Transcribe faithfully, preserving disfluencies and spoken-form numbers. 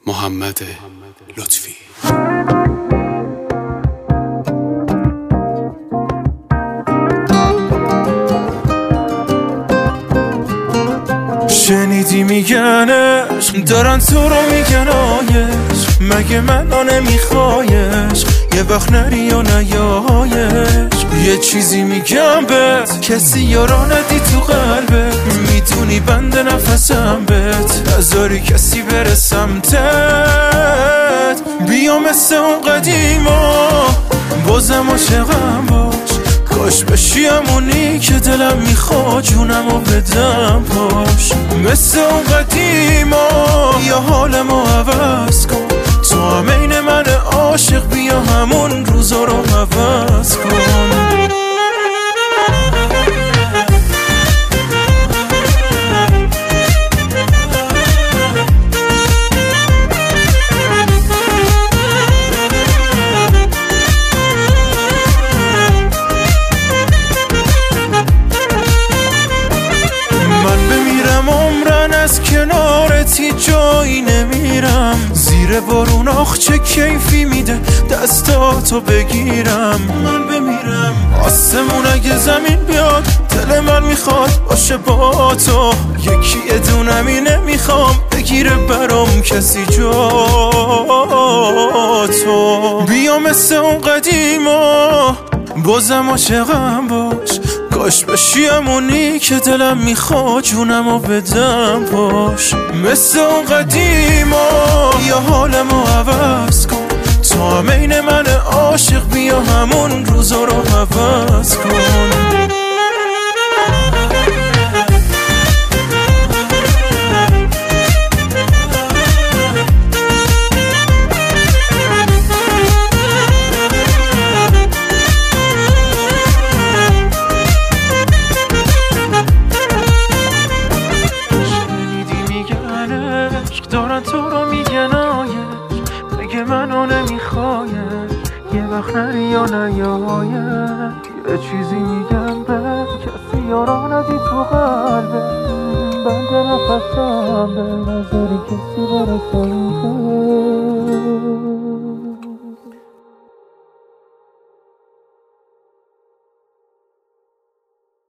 محمد لطفی. شنیدی میگن عشق دارن تو رو میگن آیش، مگه من نمیخوایش یه وقت نری و نیایش. یه چیزی میگم بهت کسی یارا ندی تو قلبت، میدونی بند نفسم بهت نذاری کسی بره سمتت. بیا مثل اون قدیما بازم عاشقم باش، کاش بشی همونی که دلم میخواد جونمو بدم پاش. مثل اون قدیما یا حالمو عوض کن، تو هم این من عاشق بیا همون روزا رو عوض کن. از کنارتی جایی نمیرم، زیر بارون آخ چه کیفی میده دستاتو بگیرم. من بمیرم آسمون اگه زمین بیاد، دل من میخواد باشه با تو، یکی ادونمی نمیخوام بگیره برام کسی جا تو. بیا مثل اون قدیما بازم عاشقم باش، کاش بشی همونی که دلم میخواد جونمو بدم پاش. مثل اون قدیما یا حالمو عوض کن، تو هم این من عاشق بیا همون روزا رو عوض کن. دارن تو رو میگن آیش، مگه منو نمیخوایش یه وقت نری یا نیایش. یه چیزی میگم به کسی یارا ندی تو قلبه، بند نفسم به نظری کسی برسه.